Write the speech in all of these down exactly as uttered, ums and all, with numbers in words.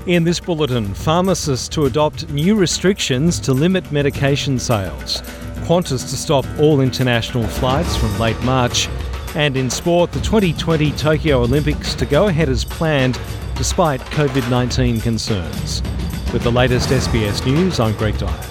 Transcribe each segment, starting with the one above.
In this bulletin, pharmacists to adopt new restrictions to limit medication sales. Qantas to stop all international flights from late March. And in sport, the twenty twenty Tokyo Olympics to go ahead as planned despite covid nineteen concerns. With the latest S B S News, I'm Greg Dyett.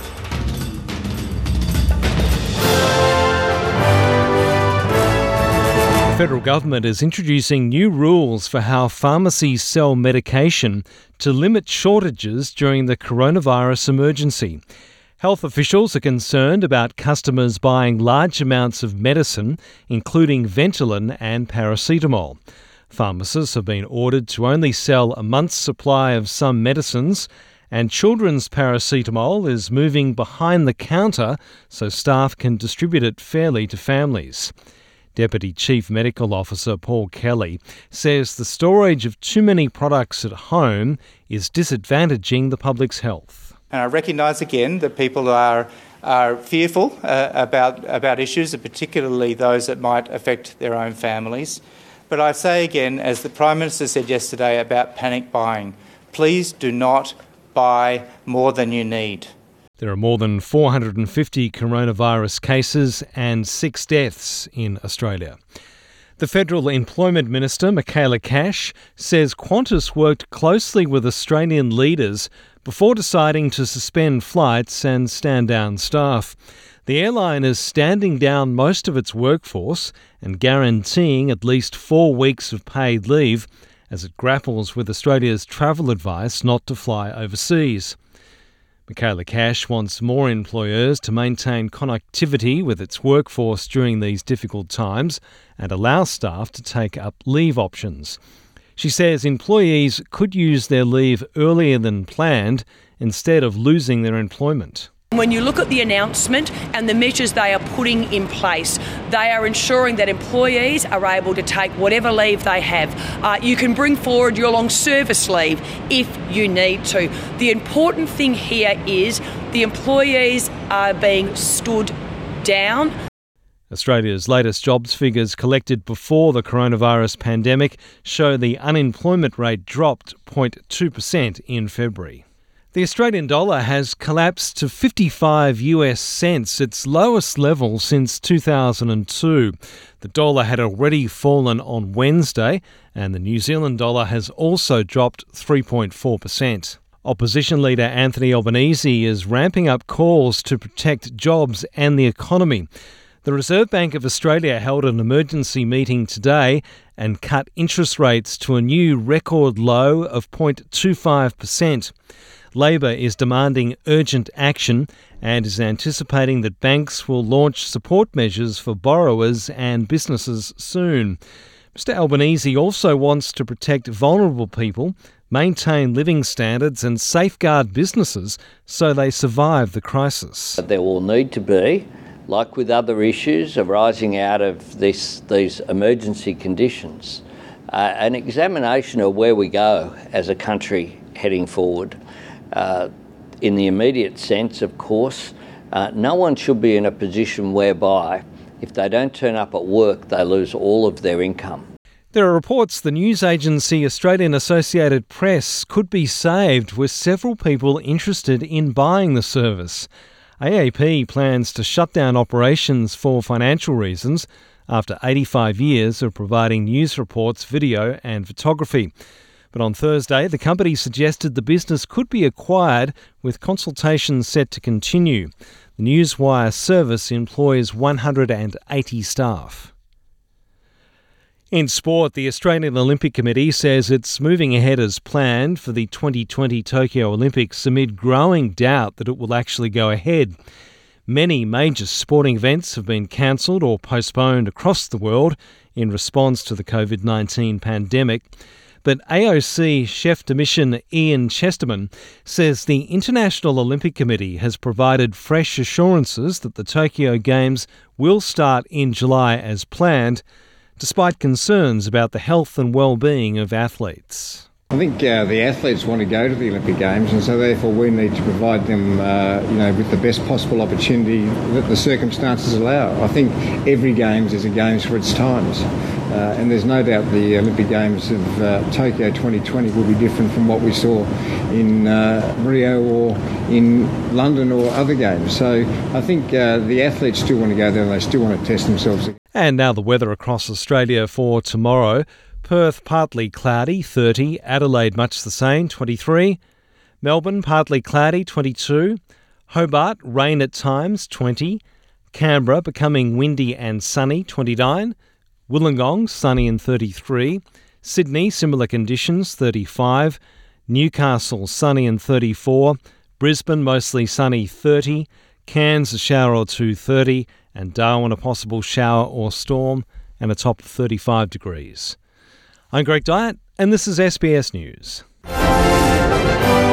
The federal government is introducing new rules for how pharmacies sell medication to limit shortages during the coronavirus emergency. Health officials are concerned about customers buying large amounts of medicine, including Ventolin and paracetamol. Pharmacists have been ordered to only sell a month's supply of some medicines, and children's paracetamol is moving behind the counter so staff can distribute it fairly to families. Deputy Chief Medical Officer Paul Kelly says the storage of too many products at home is disadvantaging the public's health. And I recognise again that people are are fearful uh, about about issues, and particularly those that might affect their own families. But I say again, as the Prime Minister said yesterday about panic buying, please do not buy more than you need. There are more than four hundred fifty coronavirus cases and six deaths in Australia. The Federal Employment Minister, Michaela Cash, says Qantas worked closely with Australian leaders before deciding to suspend flights and stand down staff. The airline is standing down most of its workforce and guaranteeing at least four weeks of paid leave as it grapples with Australia's travel advice not to fly overseas. Michaela Cash wants more employers to maintain connectivity with its workforce during these difficult times and allow staff to take up leave options. She says employees could use their leave earlier than planned instead of losing their employment. When you look at the announcement and the measures they are putting in place, they are ensuring that employees are able to take whatever leave they have. Uh, you can bring forward your long service leave if you need to. The important thing here is the employees are being stood down. Australia's latest jobs figures collected before the coronavirus pandemic show the unemployment rate dropped zero point two percent in February. The Australian dollar has collapsed to fifty-five US cents, its lowest level since two thousand two. The dollar had already fallen on Wednesday, and the New Zealand dollar has also dropped three point four percent. Opposition leader Anthony Albanese is ramping up calls to protect jobs and the economy. The Reserve Bank of Australia held an emergency meeting today and cut interest rates to a new record low of zero point two five percent. Labor is demanding urgent action and is anticipating that banks will launch support measures for borrowers and businesses soon. Mister Albanese also wants to protect vulnerable people, maintain living standards and safeguard businesses so they survive the crisis. There will need to be, like with other issues arising out of this, these emergency conditions, uh, an examination of where we go as a country heading forward. Uh, in the immediate sense, of course, uh, no one should be in a position whereby if they don't turn up at work, they lose all of their income. There are reports the news agency Australian Associated Press could be saved, with several people interested in buying the service. A A P plans to shut down operations for financial reasons after eighty-five years of providing news reports, video and photography. But on Thursday, the company suggested the business could be acquired, with consultations set to continue. The Newswire service employs one hundred eighty staff. In sport, the Australian Olympic Committee says it's moving ahead as planned for the twenty twenty Tokyo Olympics amid growing doubt that it will actually go ahead. Many major sporting events have been cancelled or postponed across the world in response to the covid nineteen pandemic. But A O C Chef de Mission Ian Chesterman says the International Olympic Committee has provided fresh assurances that the Tokyo Games will start in July as planned, despite concerns about the health and well-being of athletes. I think uh, the athletes want to go to the Olympic Games, and so therefore we need to provide them, uh, you know, with the best possible opportunity that the circumstances allow. I think every Games is a Games for its times, uh, and there's no doubt the Olympic Games of uh, Tokyo twenty twenty will be different from what we saw in uh, Rio or in London or other games. So I think uh, the athletes still want to go there and they still want to test themselves. And now the weather across Australia for tomorrow. Perth partly cloudy, thirty. Adelaide much the same, twenty-three. Melbourne partly cloudy, twenty-two. Hobart rain at times, twenty. Canberra becoming windy and sunny, twenty-nine. Wollongong sunny and thirty-three. Sydney similar conditions, thirty-five. Newcastle sunny and thirty-four. Brisbane mostly sunny, thirty. Cairns a shower or two, thirty. And Darwin a possible shower or storm and a top of thirty-five degrees. I'm Greg Dyett, and this is S B S News.